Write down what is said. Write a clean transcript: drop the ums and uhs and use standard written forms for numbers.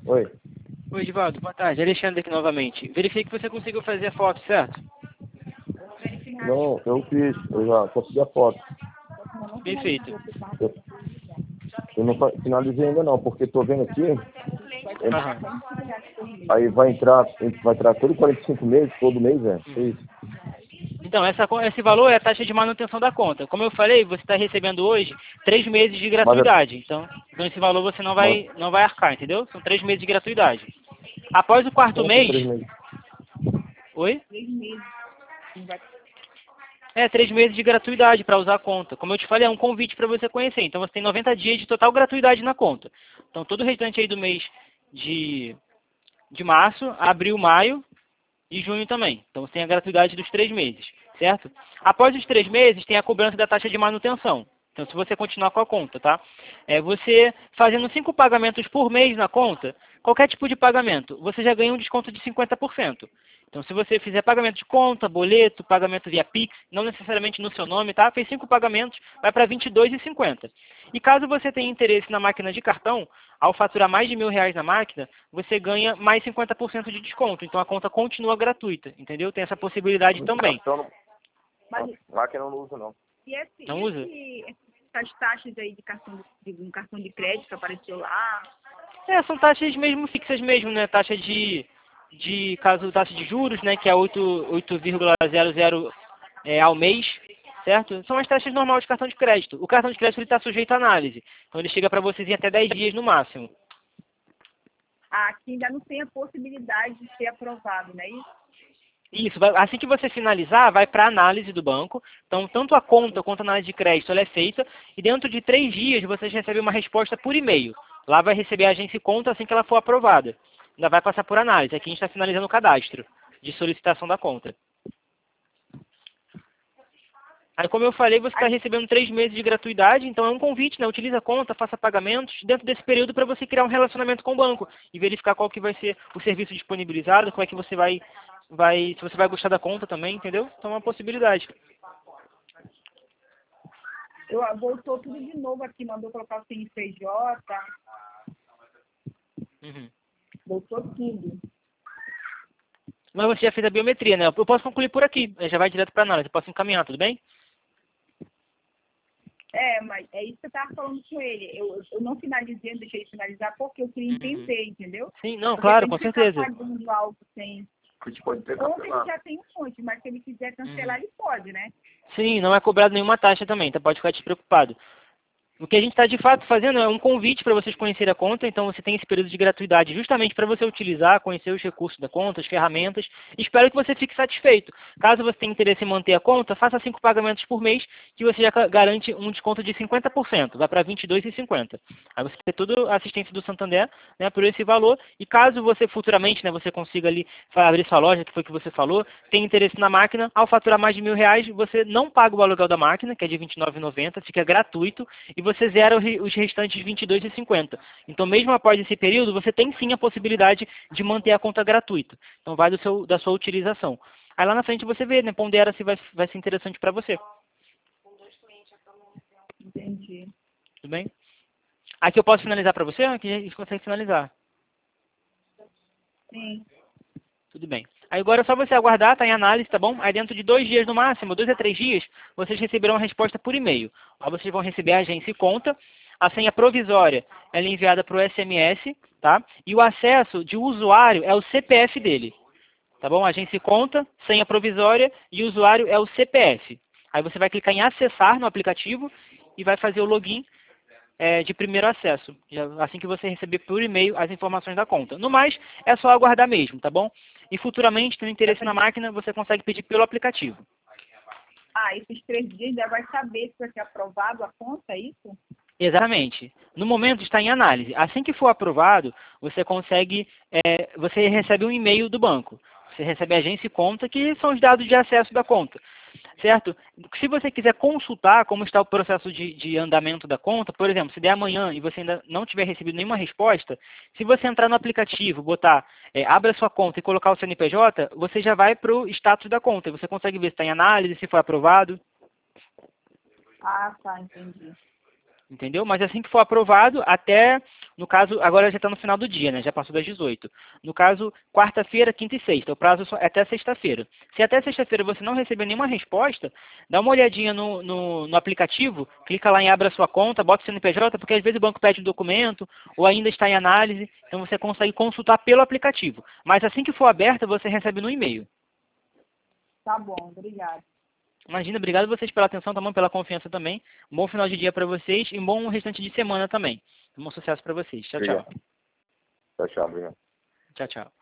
Oi. Oi, Edivaldo, boa tarde. Alexandre aqui novamente. Verifiquei que você conseguiu fazer a foto, certo? Não, eu fiz. Eu já consegui a foto. Perfeito. Eu, eu não finalizei ainda não, porque tô vendo aqui. Aham. Aí vai entrar todo 45 meses, todo mês, é isso. Então, esse valor é a taxa de manutenção da conta. Como eu falei, você está recebendo hoje 3 meses de Mas, gratuidade. Então esse valor você não mas vai arcar, entendeu? São 3 meses de gratuidade. Após o quarto como assim mês... 3 meses? Oi? 3 meses de gratuidade para usar a conta. Como eu te falei, é um convite para você conhecer. Então você tem 90 dias de total gratuidade na conta. Então todo o restante aí do mês de março, abril, maio e junho também. Então você tem a gratuidade dos 3 meses, certo? Após os 3 meses, tem a cobrança da taxa de manutenção. Então, se você continuar com a conta, tá? Você fazendo 5 pagamentos por mês na conta, qualquer tipo de pagamento, você já ganha um desconto de 50%. Então, se você fizer pagamento de conta, boleto, pagamento via Pix, não necessariamente no seu nome, tá? Fez 5 pagamentos, vai para R$ 22,50. E caso você tenha interesse na máquina de cartão, ao faturar mais de R$ 1.000 na máquina, você ganha mais 50% de desconto. Então, a conta continua gratuita, entendeu? Tem essa possibilidade também. Máquina eu não uso, não. Não usa? Essas taxas aí de um cartão de crédito que apareceu lá? São taxas mesmo fixas mesmo, né? Taxa taxa de juros, né? Que é 8,00 ao mês, certo? São as taxas normais de cartão de crédito. O cartão de crédito está sujeito à análise. Então ele chega para vocês em até 10 dias no máximo. Aqui ainda não tem a possibilidade de ser aprovado, não é isso? Isso, assim que você finalizar, vai para a análise do banco. Então, tanto a conta quanto a análise de crédito ela é feita. E dentro de 3 dias, vocês recebem uma resposta por e-mail. Lá vai receber a agência e conta assim que ela for aprovada. Ainda vai passar por análise. Aqui a gente está finalizando o cadastro de solicitação da conta. Aí, como eu falei, você está recebendo 3 meses de gratuidade. Então, é um convite, né? Utilize a conta, faça pagamentos dentro desse período para você criar um relacionamento com o banco e verificar qual que vai ser o serviço disponibilizado, como é que você se você vai gostar da conta também, entendeu? Então é uma possibilidade. Voltou tudo de novo aqui, mandou colocar o CNPJ. Uhum. Voltou tudo. Mas você já fez a biometria, né? Eu posso concluir por aqui, já vai direto para análise, eu posso encaminhar, tudo bem? Mas é isso que eu estava falando com ele. Eu não finalizei, não deixei de finalizar porque eu queria entender, entendeu? Sim, não, porque claro, com certeza. Pagando algo sem... A gente pode ter Como ele cancelado. já tem um monte, mas se ele quiser cancelar, ele pode, né? Sim, não é cobrado nenhuma taxa também, tá? Pode ficar despreocupado. O que a gente está de fato fazendo é um convite para vocês conhecerem a conta, então você tem esse período de gratuidade justamente para você utilizar, conhecer os recursos da conta, as ferramentas. Espero que você fique satisfeito. Caso você tenha interesse em manter a conta, faça 5 pagamentos por mês, que você já garante um desconto de 50%, vai para R$ 22,50. Aí você tem toda a assistência do Santander, né, por esse valor, e caso você futuramente, né, você consiga ali abrir sua loja, que foi o que você falou, tem interesse na máquina, ao faturar mais de R$ 1.000, você não paga o aluguel da máquina, que é de R$ 29,90, fica gratuito, e você zera os restantes R$ 22,50. Então, mesmo após esse período, você tem sim a possibilidade de manter a conta gratuita. Então, vai da sua utilização. Aí lá na frente você vê, né, pondera se vai ser interessante para você. Entendi. Tudo bem? Aqui eu posso finalizar para você? Aqui a gente consegue finalizar. Sim. Tudo bem. Aí agora é só você aguardar, tá em análise, tá bom? Aí dentro de 2 dias no máximo, 2 a 3 dias, vocês receberão a resposta por e-mail. Aí vocês vão receber a agência e conta. A senha provisória ela é enviada para o SMS, tá? E o acesso de usuário é o CPF dele. Tá bom? Agência e conta, senha provisória e o usuário é o CPF. Aí você vai clicar em acessar no aplicativo e vai fazer o login de primeiro acesso, assim que você receber por e-mail as informações da conta. No mais, é só aguardar mesmo, tá bom? E futuramente, tendo interesse na máquina, você consegue pedir pelo aplicativo. Esses 3 dias já vai saber se vai ser aprovado a conta, é isso? Exatamente. No momento está em análise. Assim que for aprovado, você você recebe um e-mail do banco. Você recebe a agência e conta, que são os dados de acesso da conta. Certo? Se você quiser consultar como está o processo de andamento da conta, por exemplo, se der amanhã e você ainda não tiver recebido nenhuma resposta, se você entrar no aplicativo, botar, abra sua conta e colocar o CNPJ, você já vai para o status da conta. Você consegue ver se está em análise, se foi aprovado. Tá, entendi. Entendeu? Mas assim que for aprovado, até, no caso, agora já está no final do dia, né? Já passou das 18. No caso, quarta-feira, quinta e sexta. O prazo é até sexta-feira. Se até sexta-feira você não receber nenhuma resposta, dá uma olhadinha no aplicativo, clica lá em Abra Sua Conta, bota o CNPJ, porque às vezes o banco pede um documento, ou ainda está em análise, então você consegue consultar pelo aplicativo. Mas assim que for aberta, você recebe no e-mail. Tá bom, obrigada. Imagina, obrigado a vocês pela atenção, tá bom? Pela confiança também. Um bom final de dia para vocês e um bom restante de semana também. Um bom sucesso para vocês. Tchau, tchau. Obrigado. Tchau, tchau. Obrigado. Tchau, tchau.